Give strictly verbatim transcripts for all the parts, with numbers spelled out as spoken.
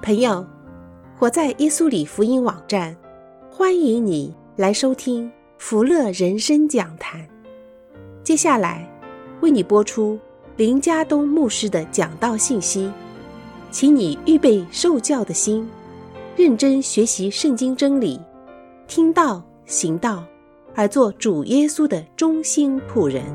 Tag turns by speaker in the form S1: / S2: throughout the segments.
S1: 朋友，活在耶稣里福音网站，欢迎你来收听福乐人生讲坛。接下来为你播出林家东牧师的讲道信息，请你预备受教的心，认真学习圣经真理，听道行道，而做主耶稣的忠心仆人。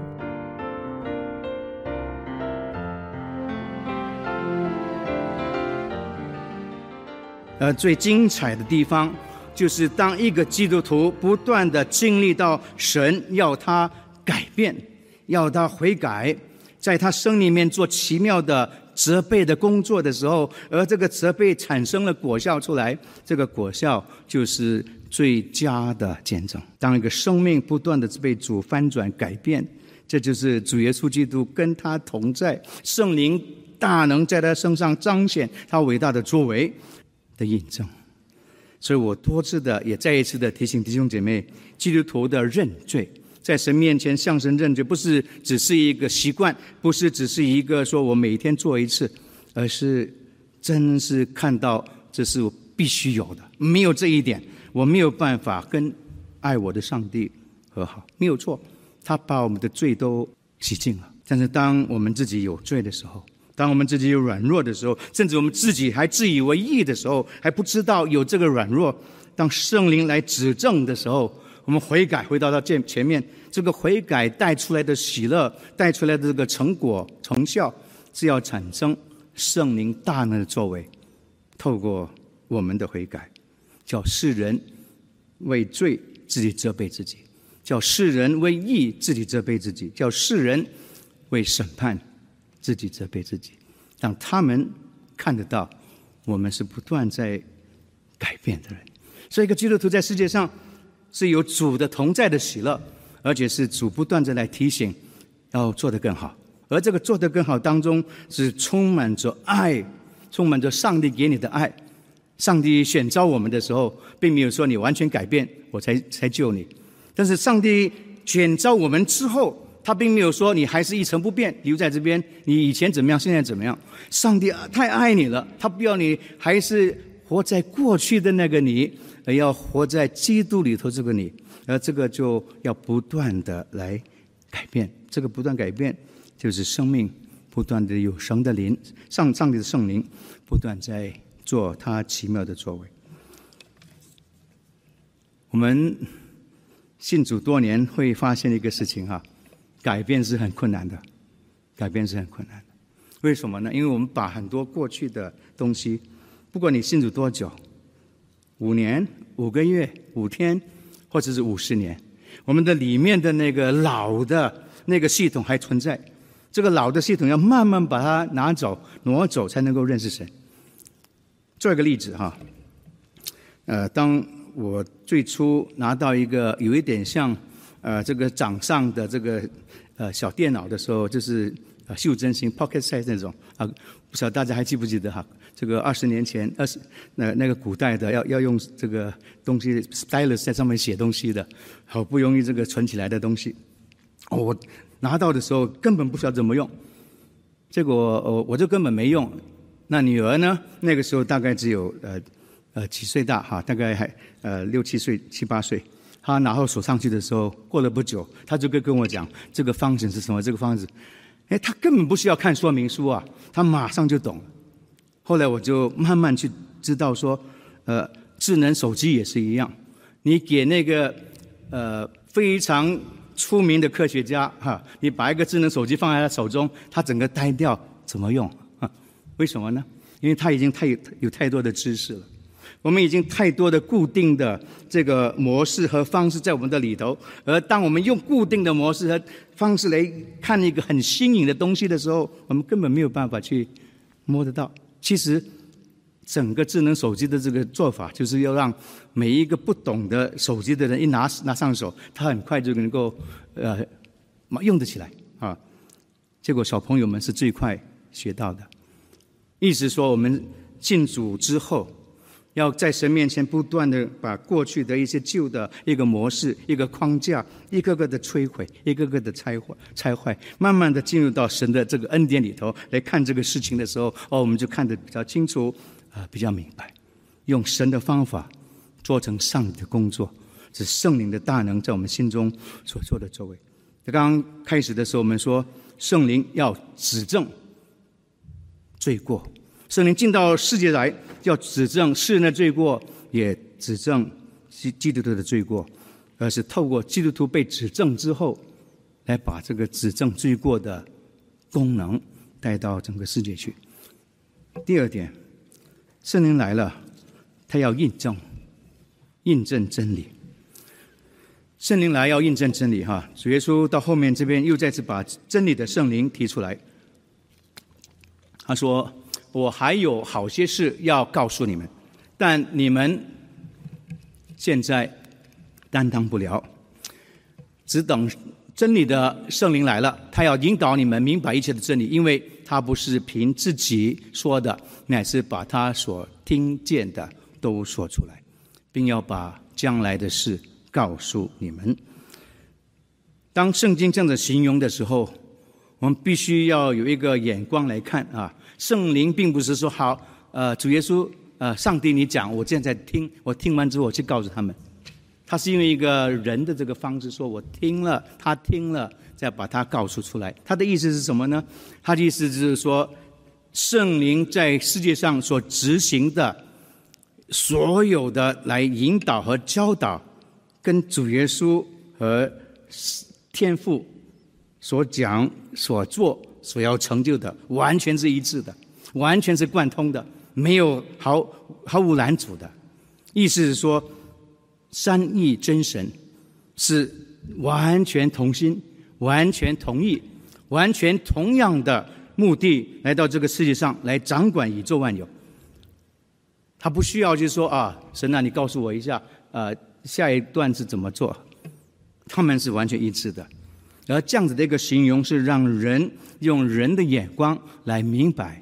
S2: 呃，最精彩的地方就是当一个基督徒不断的经历到神要他改变，要他悔改，在他生里面做奇妙的责备的工作的时候，而这个责备产生了果效出来，这个果效就是最佳的见证。当一个生命不断的被主翻转改变，这就是主耶稣基督跟他同在，圣灵大能在他身上彰显他伟大的作为的印证。所以我多次的也再一次的提醒弟兄姐妹，基督徒的认罪，在神面前向神认罪，不是只是一个习惯，不是只是一个说我每天做一次，而是真是看到这是我必须有的，没有这一点我没有办法跟爱我的上帝和好。没有错，他把我们的罪都洗净了，但是当我们自己有罪的时候，当我们自己有软弱的时候，甚至我们自己还自以为义的时候，还不知道有这个软弱，当圣灵来指正的时候，我们悔改回到到前面，这个悔改带出来的喜乐，带出来的这个成果成效，是要产生圣灵大能的作为，透过我们的悔改，叫世人为罪自己责备自己，叫世人为义自己责备自己，叫世人为审判自己责备自己。让他们看得到我们是不断在改变的人。所以一个基督徒在世界上是有主的同在的喜乐，而且是主不断地来提醒要做得更好，而这个做得更好当中是充满着爱，充满着上帝给你的爱。上帝选召我们的时候，并没有说你完全改变我才才救你，但是上帝选召我们之后，他并没有说你还是一成不变留在这边，你以前怎么样现在怎么样。上帝太爱你了，他不要你还是活在过去的那个你，而要活在基督里头这个你，而这个就要不断的来改变。这个不断改变就是生命不断的有神的灵，上上帝的圣灵不断在做他奇妙的作为。我们信主多年会发现一个事情哈，改变是很困难的，改变是很困难的。为什么呢？因为我们把很多过去的东西，不管你信主多久，五年、五个月、五天，或者是五十年，我们的里面的那个老的那个系统还存在，这个老的系统要慢慢把它拿走、挪走，才能够认识神。做一个例子哈，呃，当我最初拿到一个有一点像呃这个掌上的这个呃小电脑的时候，就是呃袖珍型 pocket size 那种啊，不晓得大家还记不记得哈？这个二十年前，二十那那个古代的要要用这个东西 stylus 在上面写东西的，好不容易这个存起来的东西，哦，我拿到的时候根本不晓得怎么用，结果我我就根本没用。那女儿呢？那个时候大概只有呃呃几岁大哈，大概还呃六七岁七八岁。她拿到手上去的时候，过了不久，她就跟跟我讲这个方程是什么，这个方程。哎，她根本不需要看说明书啊，她马上就懂了。后来我就慢慢去知道说，呃，智能手机也是一样，你给那个呃非常出名的科学家哈，你把一个智能手机放在他手中，他整个呆掉，怎么用？为什么呢？因为他已经太有有太多的知识了，我们已经太多的固定的这个模式和方式在我们的里头，而当我们用固定的模式和方式来看一个很新颖的东西的时候，我们根本没有办法去摸得到。其实整个智能手机的这个做法，就是要让每一个不懂的手机的人一拿拿上手，他很快就能够呃用得起来啊。结果小朋友们是最快学到的。意思说，我们信主之后，要在神面前不断的把过去的一些旧的一个模式、一个框架，一个个的摧毁，一个个的拆坏，拆坏，慢慢的进入到神的这个恩典里头来看这个事情的时候，哦，我们就看得比较清楚， 呃比较明白，用神的方法做成上帝的工作，是圣灵的大能在我们心中所做的作为。刚刚开始的时候我们说圣灵要指正罪过，圣灵进到世界来要指正世人的罪过，也指正基督徒的罪过，而是透过基督徒被指正之后，来把这个指正罪过的功能带到整个世界去。第二点，圣灵来了，他要印证印证真理。圣灵来要印证真理哈，主耶稣到后面这边又再次把真理的圣灵提出来。他说：“我还有好些事要告诉你们，但你们现在担当不了，只等真理的圣灵来了，他要引导你们明白一切的真理，因为他不是凭自己说的，乃是把他所听见的都说出来，并要把将来的事告诉你们。”当圣经这样的形容的时候，我们必须要有一个眼光来看啊。圣灵并不是说好，呃，主耶稣，呃，上帝你讲，我现在听，我听完之后我去告诉他们。他是因为一个人的这个方式，说我听了，他听了，再把他告诉出来。他的意思是什么呢？他的意思就是说，圣灵在世界上所执行的所有的来引导和教导，跟主耶稣和天父所讲、所做、所要成就的，完全是一致的，完全是贯通的，没有毫毫无拦阻的。意思是说，三一真神是完全同心、完全同意、完全同样的目的来到这个世界上来掌管宇宙万有。他不需要就是说啊，神啊，你告诉我一下，呃，下一段是怎么做？他们是完全一致的。而这样子的一个形容是让人用人的眼光来明白，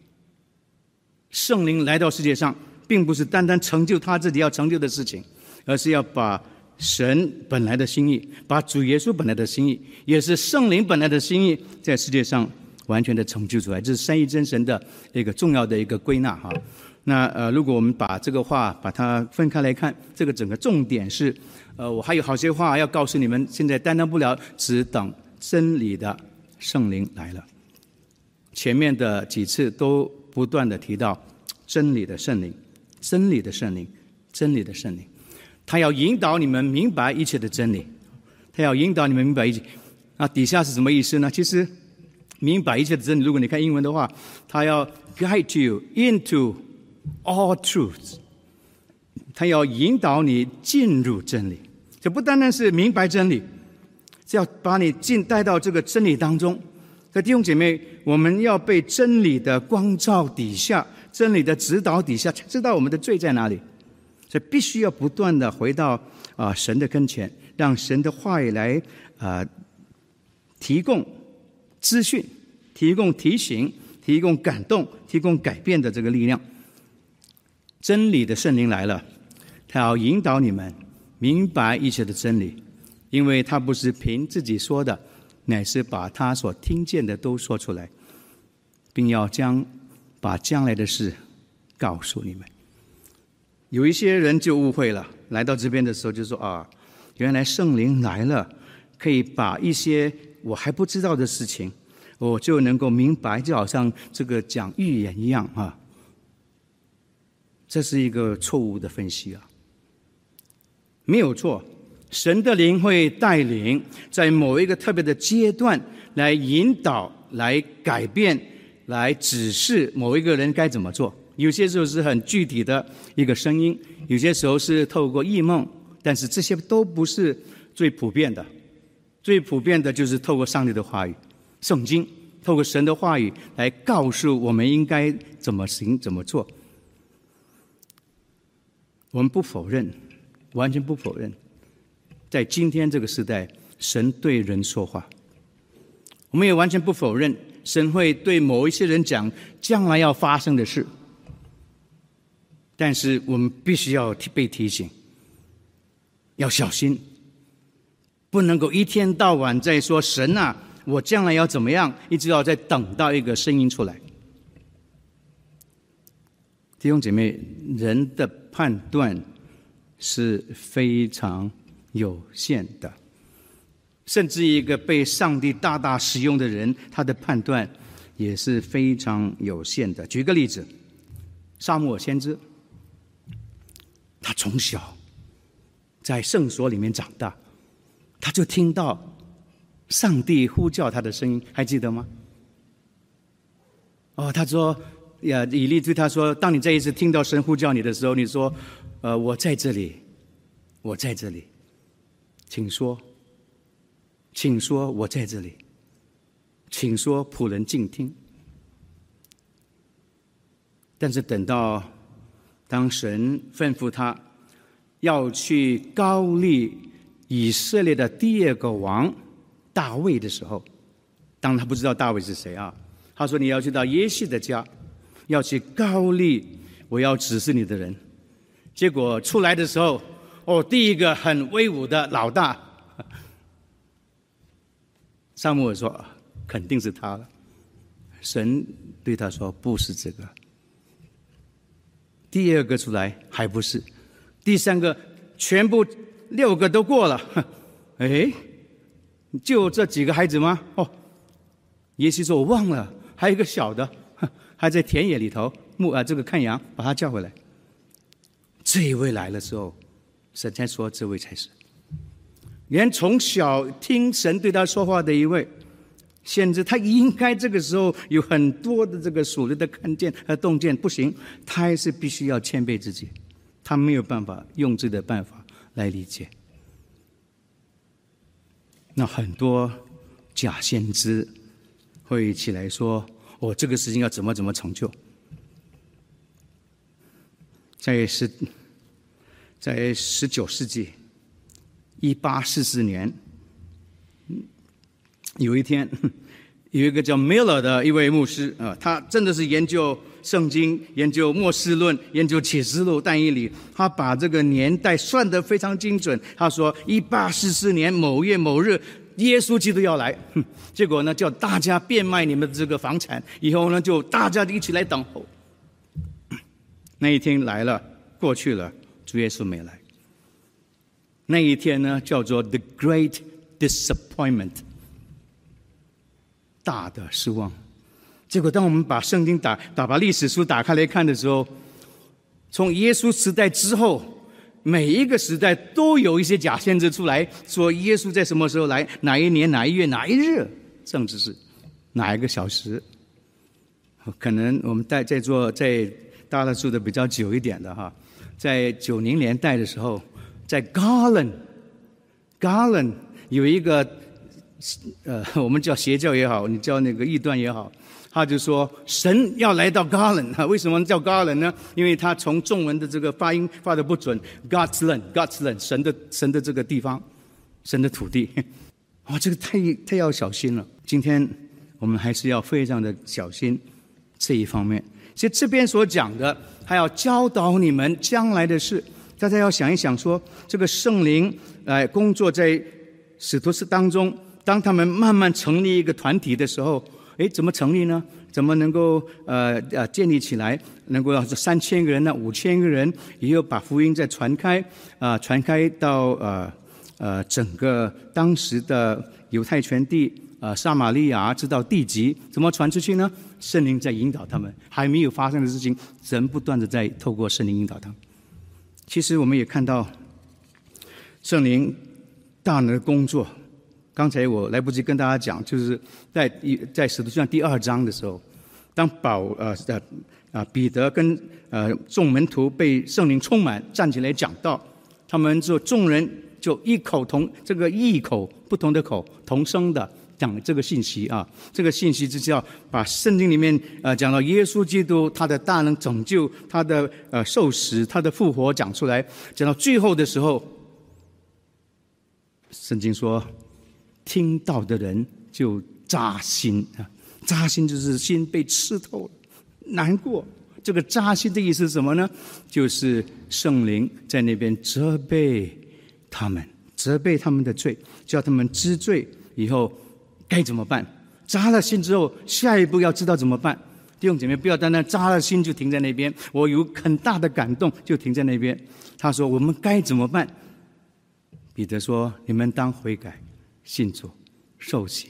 S2: 圣灵来到世界上并不是单单成就他自己要成就的事情，而是要把神本来的心意，把主耶稣本来的心意，也是圣灵本来的心意，在世界上完全的成就出来。这是三一真神的一个重要的一个归纳哈。那呃，如果我们把这个话把它分开来看，这个整个重点是，呃，我还有好些话要告诉你们，现在担当不了，只等真理的圣灵来了。前面的几次都不断的提到真理的圣灵，真理的圣灵，真理的圣灵，他要引导你们明白一切的真理，他要引导你们明白一切。那底下是什么意思呢？其实明白一切的真理，如果你看英文的话，他要 guide you into all truths， 他要引导你进入真理。这不单单是明白真理，是要把你进带到这个真理当中。所以弟兄姐妹，我们要被真理的光照底下，真理的指导底下，才知道我们的罪在哪里。所以必须要不断的回到啊、呃、神的跟前，让神的话语来啊、呃、提供资讯，提供提醒，提供感动，提供改变的这个力量。真理的圣灵来了，他要引导你们明白一切的真理，因为他不是凭自己说的，乃是把他所听见的都说出来，并要将把将来的事告诉你们。有一些人就误会了，来到这边的时候就说啊，原来圣灵来了，可以把一些我还不知道的事情，我就能够明白，就好像这个讲预言一样啊。这是一个错误的分析啊，没有错。神的灵会带领，在某一个特别的阶段来引导、来改变、来指示某一个人该怎么做。有些时候是很具体的一个声音，有些时候是透过异梦，但是这些都不是最普遍的。最普遍的就是透过上帝的话语，圣经，透过神的话语来告诉我们应该怎么行、怎么做。我们不否认，完全不否认，在今天这个时代，神对人说话。我们也完全不否认，神会对某一些人讲将来要发生的事。但是我们必须要被提醒，要小心，不能够一天到晚在说神啊，我将来要怎么样，一直要再等到一个声音出来。弟弟兄姐妹，人的判断是非常有限的，甚至一个被上帝大大使用的人，他的判断也是非常有限的。举个例子，撒母耳先知，他从小在圣所里面长大，他就听到上帝呼叫他的声音，还记得吗？哦，他说呀，以利对他说，当你这一次听到神呼叫你的时候，你说呃，我在这里，我在这里，请说，请说，我在这里，请说，仆人静听。但是等到当神吩咐他要去膏立以色列的第二个王大卫的时候，当他不知道大卫是谁啊，他说你要去到耶西的家，要去膏立我要指示你的人。结果出来的时候，哦，第一个很威武的老大，撒母耳说肯定是他了。神对他说不是这个。第二个出来还不是，第三个全部六个都过了。哎，就这几个孩子吗？哦，耶西说我忘了，还有一个小的还在田野里头牧啊，这个看羊，把他叫回来。这一位来了之后，神才说这位才是。连从小听神对他说话的一位先知，他应该这个时候有很多的这个属灵的看见和洞见，不行，他还是必须要谦卑自己，他没有办法用自己的办法来理解。那很多假先知会起来说，哦，这个事情要怎么怎么成就。在十在十九世纪一八四四年，有一天，有一个叫 Miller 的一位牧师啊，他真的是研究圣经、研究末世论、研究启示录、但以理，他把这个年代算得非常精准。他说，一八四四年某月某日，耶稣基督要来。结果呢，叫大家变卖你们的这个房产，以后呢，就大家一起来等候。那一天来了，过去了，主耶稣没来。那一天呢，叫做 The Great Disappointment， 大的失望。结果当我们把圣经打打把历史书打开来看的时候，从耶稣时代之后，每一个时代都有一些假先知出来说耶稣在什么时候来，哪一年哪一月哪一日，甚至是哪一个小时。可能我们在在座在大家住的比较久一点的哈，在九零年代的时候，在 Garland Garland 有一个呃，我们叫邪教也好，你叫那个异端也好，他就说神要来到 Garland， 为什么叫 Garland 呢？因为他从中文的这个发音发的不准 ，God's land，God's land， 神的神的这个地方，神的土地。哇，这个太太要小心了。今天我们还是要非常的小心这一方面。所以这边所讲的，还要教导你们将来的事。大家要想一想说，这个圣灵来工作在使徒时当中，当他们慢慢成立一个团体的时候，诶，怎么成立呢？怎么能够呃呃建立起来？能够三千个人呢，五千个人，也有把福音再传开啊、呃，传开到呃呃整个当时的犹太全地。呃，撒玛利亚直到地极，怎么传出去呢？圣灵在引导他们，还没有发生的事情，神不断的在透过圣灵引导他们。其实我们也看到圣灵大能的工作。刚才我来不及跟大家讲，就是在在使徒行传第二章的时候，当保呃呃啊彼得跟呃众门徒被圣灵充满，站起来讲道，他们就众人就异口同这个异口不同的口同声的讲这个信息啊，这个信息就是要把圣经里面呃讲到耶稣基督他的大能拯救，他的呃受死，他的复活讲出来，讲到最后的时候，圣经说听到的人就扎心啊，扎心就是心被刺透了，难过。这个扎心的意思是什么呢？就是圣灵在那边责备他们，责备他们的罪，叫他们知罪以后该怎么办？扎了心之后，下一步要知道怎么办， 弟兄姐妹，不要单单扎了心就停在那边，我有很大的感动就停在那边。他说我们该怎么办？彼得说你们当悔改，信主，受洗。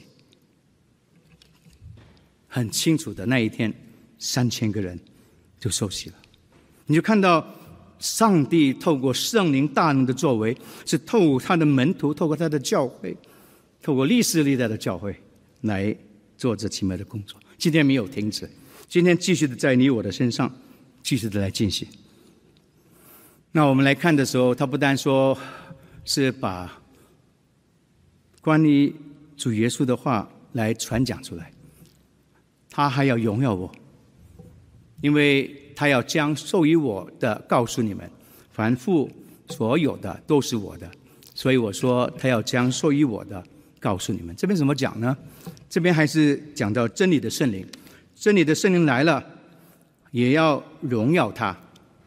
S2: 很清楚的，那一天三千个人就受洗了。你就看到上帝透过圣灵大能的作为，是透过他的门徒，透过他的教会，透过历世历代的教会来做这奇妙的工作。今天没有停止，今天继续的在你我的身上继续的来进行。那我们来看的时候，他不但说是把关于主耶稣的话来传讲出来，他还要荣耀我，因为他要将授予我的告诉你们，凡父所有的都是我的，所以我说他要将授予我的告诉你们。这边怎么讲呢？这边还是讲到真理的圣灵，真理的圣灵来了，也要荣耀他。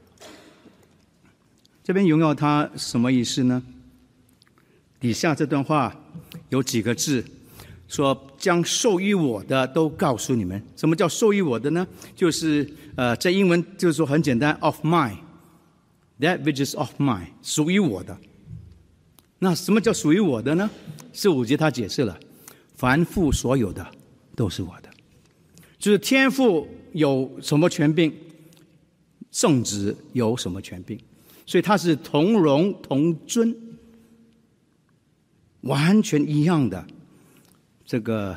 S2: 这边荣耀他什么意思呢？底下这段话有几个字，说将授予我的都告诉你们。什么叫授予我的呢？就是呃，在英文就是说很简单 ，of mine， that which is of mine， 属于我的。那什么叫属于我的呢？十五节他解释了，凡父所有的都是我的，就是天父有什么权柄，圣子有什么权柄，所以他是同荣同尊，完全一样的这个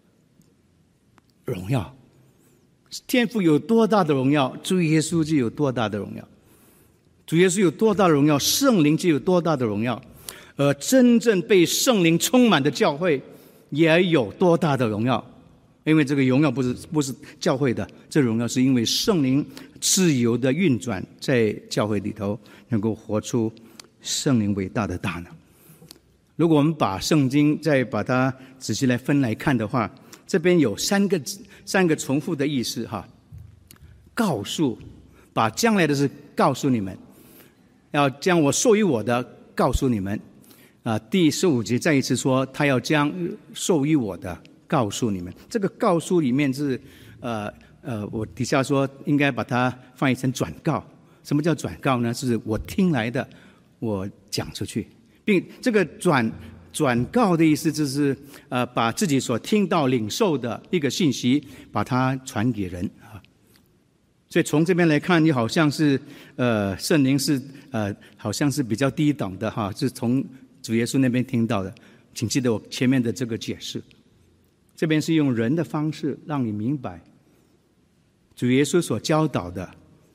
S2: 荣耀。天父有多大的荣耀，主耶稣就有多大的荣耀。主耶稣有多大的荣耀，圣灵就有多大的荣耀。而真正被圣灵充满的教会也有多大的荣耀。因为这个荣耀不是不是教会的，这荣耀是因为圣灵自由的运转在教会里头，能够活出圣灵伟大的大能。如果我们把圣经再把它仔细来分来看的话，这边有三个三个重复的意思哈。告诉，把将来的事告诉你们，要将我授予我的告诉你们。啊，第十五节再一次说，他要将授予我的告诉你们。这个告诉里面是呃呃，我底下说应该把它翻译成转告。什么叫转告呢？是我听来的，我讲出去，并这个转转告的意思就是呃，把自己所听到领受的一个信息，把它传给人啊。所以从这边来看，你好像是呃，圣灵是呃，好像是比较低等的哈，是从主耶稣那边听到的。请记得我前面的这个解释，这边是用人的方式让你明白主耶稣所教导的。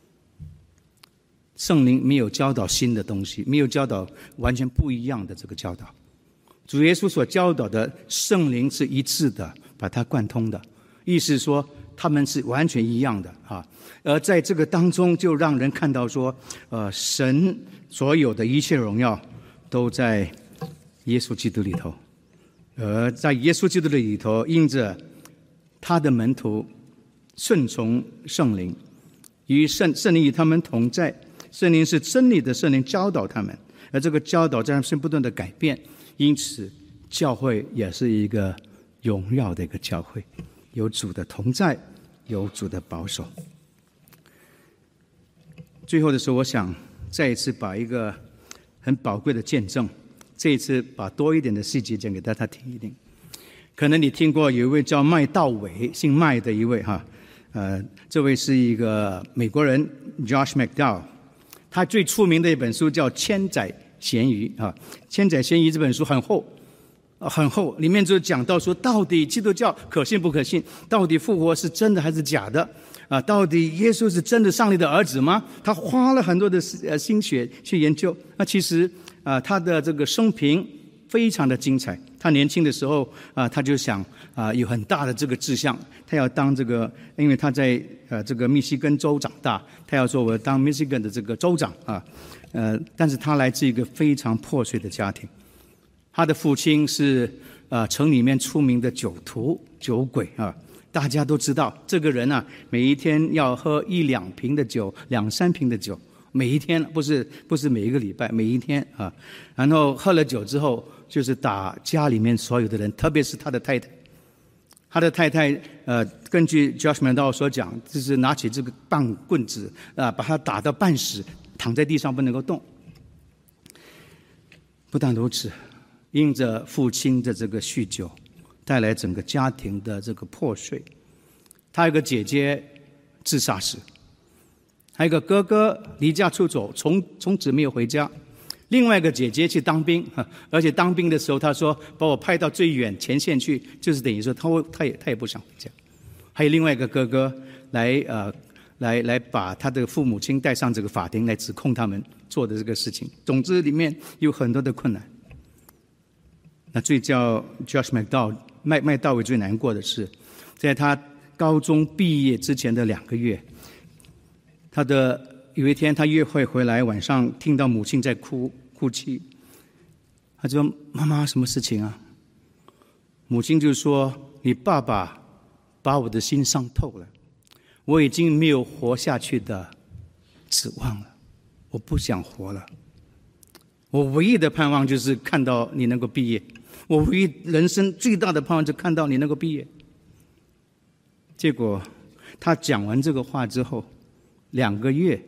S2: 圣灵没有教导新的东西，没有教导完全不一样的这个教导。主耶稣所教导的圣灵是一致的，把它贯通的，意思说他们是完全一样的啊。而在这个当中，就让人看到说，呃，神所有的一切荣耀都在耶稣基督里头，而在耶稣基督的里头，因着他的门徒顺从圣灵，与圣圣灵与他们同在。圣灵是真理的圣灵教导他们，而这个教导在他们身不断的改变，因此教会也是一个荣耀的一个教会，有主的同在，有主的保守。最后的时候，我想再一次把一个很宝贵的见证，这一次把多一点的细节讲给大家听一听。可能你听过有一位叫麦道伟，姓麦的一位哈，呃，这位是一个美国人 Josh McDowell， 他最出名的一本书叫《千载咸鱼》啊，《千载咸鱼》这本书很厚，很厚，里面就讲到说，到底基督教可信不可信？到底复活是真的还是假的？啊，到底耶稣是真的上帝的儿子吗？他花了很多的呃心血去研究。那其实啊，他的这个生平非常的精彩。他年轻的时候啊，他就想啊，有很大的这个志向，他要当这个，因为他在呃这个密西根州长大，他要说我当密西根的这个州长啊，呃，但是他来自一个非常破碎的家庭，他的父亲是呃城里面出名的酒徒、酒鬼啊。大家都知道这个人啊，每一天要喝一两瓶的酒，两三瓶的酒，每一天，不是不是每一个礼拜，每一天啊。然后喝了酒之后，就是打家里面所有的人，特别是他的太太。 他的太太呃，根据 Josh McDowell 所讲，就是拿起这个棒棍子啊、呃，把他打到半死，躺在地上不能够动。不但如此，因着父亲的这个酗酒，带来整个家庭的这个破碎。他有个姐姐自杀死，还有一个哥哥离家出走，从从此没有回家。另外一个姐姐去当兵，而且当兵的时候，她说把我派到最远前线去，就是等于说他他也他也不想回家。还有另外一个哥哥来呃来来把他的父母亲带上这个法庭来指控他们做的这个事情。总之，里面有很多的困难。那最叫 Josh McDowell 麦麦道维最难过的是，在他高中毕业之前的两个月，他的有一天他约会回来，晚上听到母亲在哭哭泣，他说：“妈妈，什么事情啊？”母亲就说：“你爸爸把我的心伤透了，我已经没有活下去的指望了，我不想活了。我唯一的盼望就是看到你能够毕业，我唯一人生最大的盼望就是看到你能够毕业。”结果他讲完这个话之后，两个月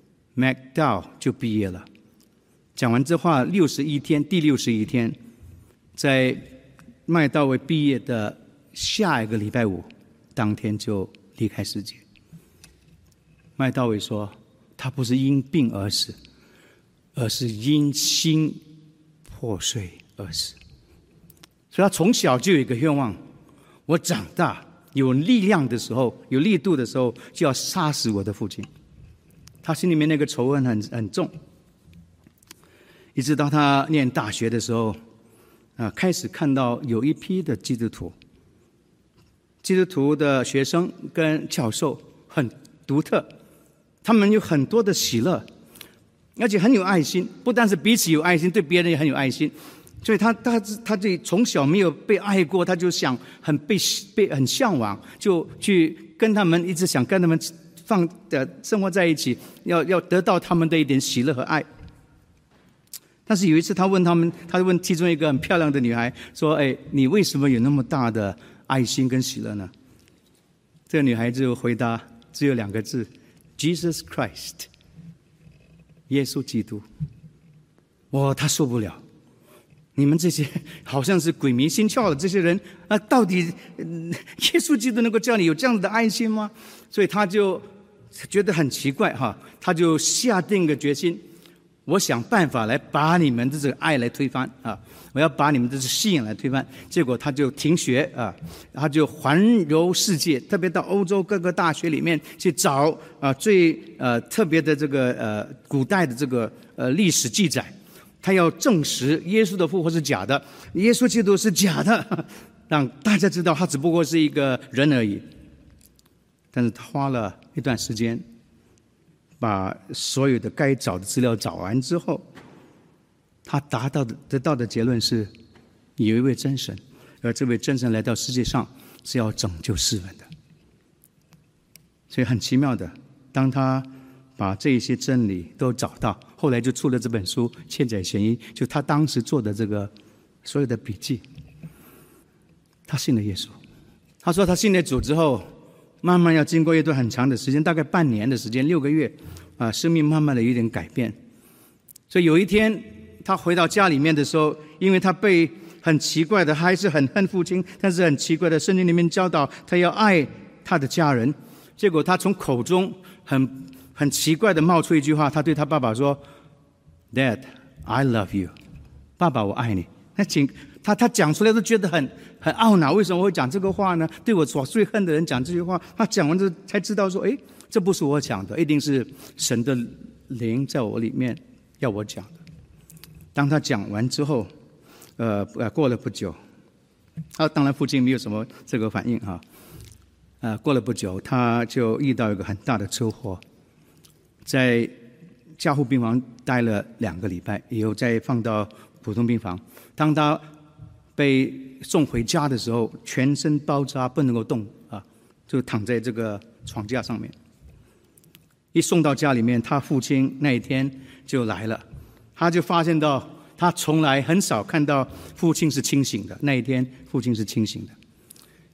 S2: McDowell 就毕业了。讲完这话六十一天，第六十一天，在麦道维毕业的下一个礼拜五，当天就离开世界。麦道维说，他不是因病而死，而是因心破碎而死。所以他从小就有一个愿望，我长大有力量的时候，有力度的时候，就要杀死我的父亲。他心里面那个仇恨很很重，一直到他念大学的时候，啊，开始看到有一批的基督徒，基督徒的学生跟教授很独特，他们有很多的喜乐，而且很有爱心，不但是彼此有爱心，对别人也很有爱心。所以他他他这从小没有被爱过，他就想很被被很向往，就去跟他们一直想跟他们放的生活在一起，要要得到他们的一点喜乐和爱。但是有一次他问他们，他问其中一个很漂亮的女孩说：“哎，你为什么有那么大的爱心跟喜乐呢？”这个女孩就回答只有两个字 ：Jesus Christ， 耶稣基督。哇，他受不了。你们这些好像是鬼迷心窍的这些人啊，到底、嗯、耶稣基督能够叫你有这样的爱心吗？所以他就觉得很奇怪哈，他就下定个决心，我想办法来把你们的这个爱来推翻啊，我要把你们的这信仰来推翻。结果他就停学啊，他就环游世界，特别到欧洲各个大学里面去找啊最呃特别的这个呃古代的这个呃历史记载。他要证实耶稣的复活是假的，耶稣基督是假的，让大家知道他只不过是一个人而已。但是他花了一段时间，把所有的该找的资料找完之后，他达到的得到的结论是，有一位真神，而这位真神来到世界上是要拯救世人的。所以很奇妙的，当他把这些真理都找到，后来就出了这本书《千载玄一》，就他当时做的这个所有的笔记。他信了耶稣，他说他信了主之后，慢慢要经过一段很长的时间，大概半年的时间，六个月啊，生命慢慢的有点改变。所以有一天他回到家里面的时候，因为他被很奇怪的，还是很恨父亲，但是很奇怪的，圣经里面教导他要爱他的家人，结果他从口中很很奇怪的冒出一句话，他对他爸爸说 ：“Dad, I love you。”爸爸，我爱你。那请他他讲出来都觉得很很懊恼，为什么会讲这个话呢？对我所最恨的人讲这句话，他讲完之后才知道说，哎，这不是我讲的，一定是神的灵在我里面要我讲的。当他讲完之后，呃呃，过了不久，啊，当然父亲没有什么这个反应啊，呃，过了不久，他就遇到一个很大的车祸。在加护病房待了两个礼拜，以后再放到普通病房。当他被送回家的时候，全身包扎，不能够动啊，就躺在这个床架上面。一送到家里面，他父亲那一天就来了，他就发现到他从来很少看到父亲是清醒的，那一天父亲是清醒的。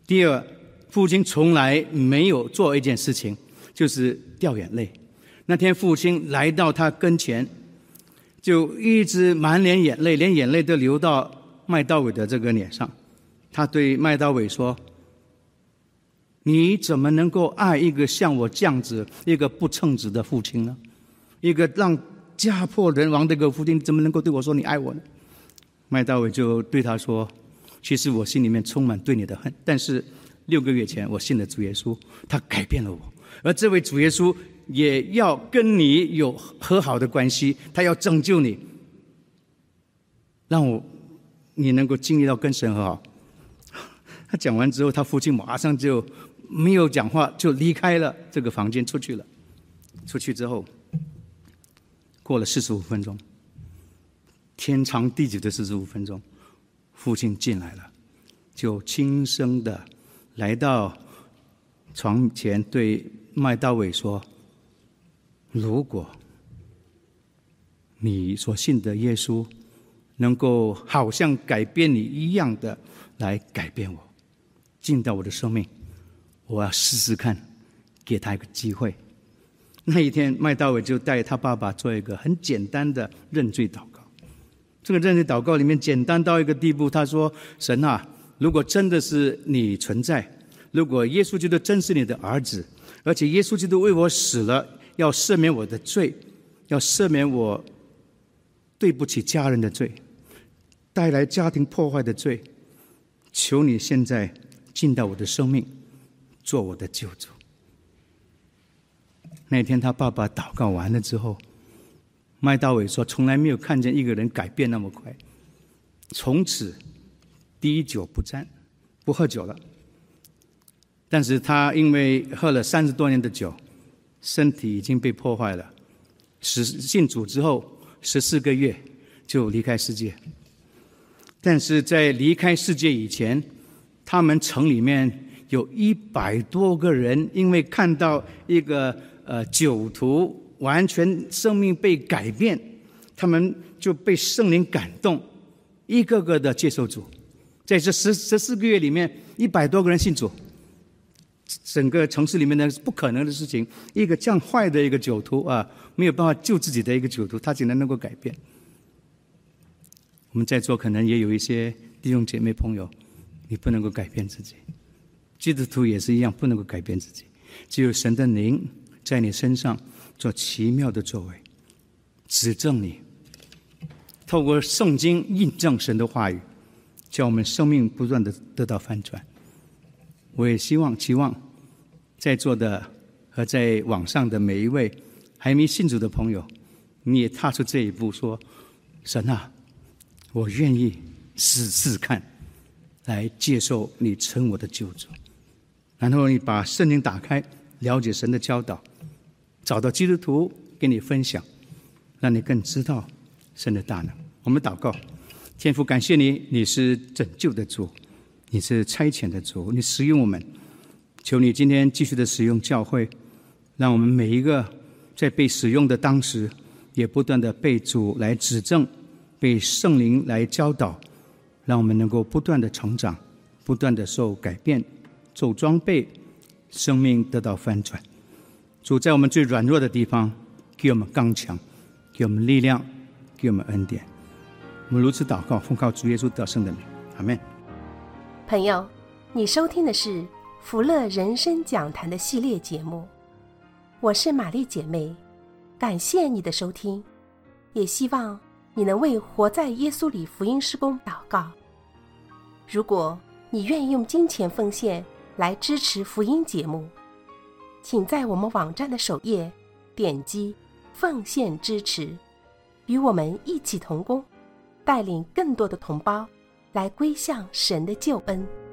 S2: 第二，父亲从来没有做一件事情，就是掉眼泪。那天父亲来到他跟前，就一直满脸眼泪，连眼泪都流到麦道伟的这个脸上。他对麦道伟说，你怎么能够爱一个像我这样子一个不称职的父亲呢？一个让家破人亡的一个父亲，你怎么能够对我说你爱我呢？麦道伟就对他说，其实我心里面充满对你的恨，但是六个月前我信了主耶稣，他改变了我，而这位主耶稣也要跟你有和好的关系，他要拯救你，让我你能够经历到跟神和好。他讲完之后，他父亲马上就没有讲话，就离开了这个房间出去了。出去之后过了四十五分钟，天长地久的四十五分钟，父亲进来了，就轻声的来到床前对麦道伟说，如果你所信的耶稣能够好像改变你一样的来改变我，进到我的生命，我要试试看，给他一个机会。那一天麦道伟就带他爸爸做一个很简单的认罪祷告。这个认罪祷告里面简单到一个地步，他说，神啊，如果真的是你存在，如果耶稣基督真是你的儿子，而且耶稣基督为我死了，要赦免我的罪，要赦免我对不起家人的罪，带来家庭破坏的罪，求你现在进到我的生命，做我的救主。那天他爸爸祷告完了之后，麦道伟说，从来没有看见一个人改变那么快，从此滴酒不沾，不喝酒了。但是他因为喝了三十多年的酒，身体已经被破坏了。信主之后十四个月就离开世界。但是在离开世界以前，他们城里面有一百多个人，因为看到一个呃酒徒完全生命被改变，他们就被圣灵感动，一个个的接受主。在这十十四个月里面，一百多个人信主。整个城市里面呢是不可能的事情，一个这样坏的一个酒徒啊，没有办法救自己的一个酒徒，他竟然能够改变。我们在座可能也有一些弟兄姐妹朋友，你不能够改变自己，基督徒也是一样，不能够改变自己，只有神的灵在你身上做奇妙的作为，指正你，透过圣经印证神的话语，叫我们生命不断的得到翻转。我也希望期望在座的和在网上的每一位还没信主的朋友，你也踏出这一步，说，神啊，我愿意试试看来接受你成我的救主。然后你把圣经打开，了解神的教导，找到基督徒跟你分享，让你更知道神的大能。我们祷告，天父，感谢你，你是拯救的主，你是差遣的主，你使用我们，求你今天继续的使用教会，让我们每一个在被使用的当时，也不断的被主来指正，被圣灵来教导，让我们能够不断的成长，不断的受改变，受装备，生命得到翻转。主，在我们最软弱的地方给我们刚强，给我们力量，给我们恩典。我们如此祷告，奉靠主耶稣得胜的名，阿们。
S1: 朋友，你收听的是福乐人生讲坛的系列节目，我是玛丽姐妹，感谢你的收听，也希望你能为活在耶稣里福音事工祷告。如果你愿意用金钱奉献来支持福音节目，请在我们网站的首页点击奉献支持，与我们一起同工，带领更多的同胞来归向神的救恩。